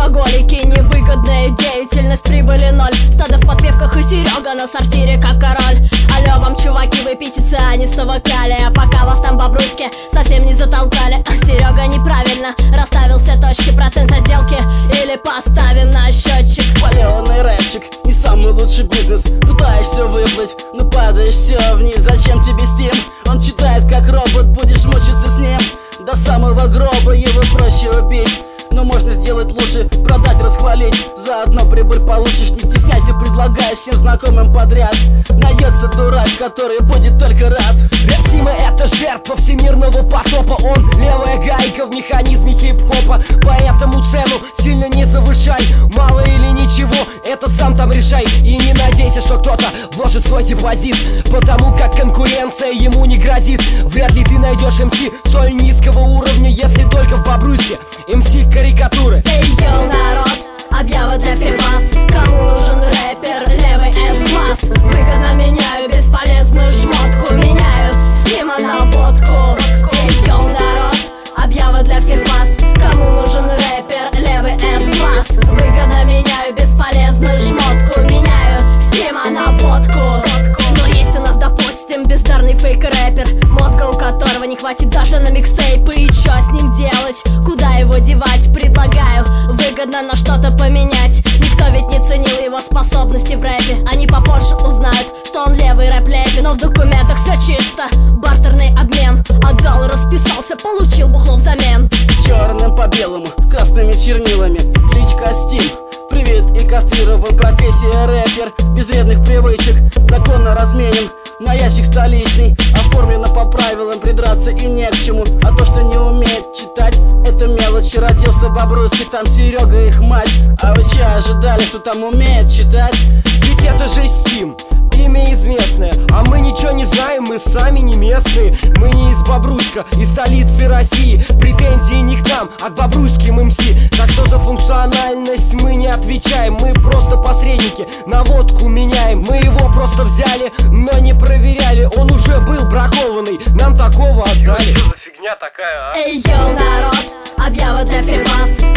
Алкоголики, невыгодная деятельность, прибыли ноль. Стадо в подпевках и Серега на сортире как король. Алло вам, чуваки, вы писицы, а не совокали. А пока вас там бобруйски совсем не затолкали. Серега неправильно расставил все точки. Процент со сделки или поставим на счетчик. Палеванный рэпчик, не самый лучший бизнес. Пытаешься выплыть, но падаешь все вниз. Зачем тебе Steam? Он читает как робот, будешь мучиться с ним до самого гроба. Его проще убить, но можно сделать лучше, продать, расхвалить. Заодно прибыль получишь, не стесняйся, предлагай всем знакомым подряд. Найдется дурак, который будет только рад. Рэп Сима — это жертва всемирного потопа. Он левая гайка в механизме хип-хопа. Поэтому цену сильно не завышай. Мало или ничего, это сам там решай. И не надейся, что кто-то вложит свой депозит, потому как конкуренция ему не грозит. Вряд ли ты найдешь МС столь низкого уровня, если только в Бобруйске МС карикатуры. Эй, йоу, народ, объява для всех вас. Кому нужен рэпер, левый S-класс. Выгодно меняю бесполезную шмотку, меняю Стима на водку. Эй, йоу, народ, объява для всех вас. Кому нужен рэпер, левый S-класс. Выгодно меняю бесполезную шмотку, меняю Стима на водку. Но есть у нас, допустим, бездарный фейк-рэпер, мозга у которого не хватит даже на микстейпы. И чё с ним делать? Куда его девать? Предлагаю выгодно на что-то поменять. Никто ведь не ценил его способности в рэпе. Они попозже узнают, что он левый рэп-лепи. Но в документах все чисто, бартерный обмен. Отдал, расписался, получил бухло взамен. Черным по белому, красными чернилами, кличка Steam. Привет и кастрирован, профессия рэпер. Без вредных привычек, законно разменен на ящик столичный. Оформлено по правилам, придраться и не к чему. А то, что не умеет читать, это мелочь. Родился в Бобруйске, там Серега их мать. А вы че ожидали, что там умеет читать? Ведь это же Steam, имя известное, а мы ничего не знаем, мы сами не местные. Мы не из Бобруйска, из столицы России. Претензии не к нам, а к бобруйским МС. Так что за функциональность мы не отвечаем. Мы просто посредники, на водку меняем. Мы его просто взяли, но не проверяли. Он уже был бракованный, нам такого отдали. Что за фигня такая, а? Эй, йоу, народ, объява для всех вас.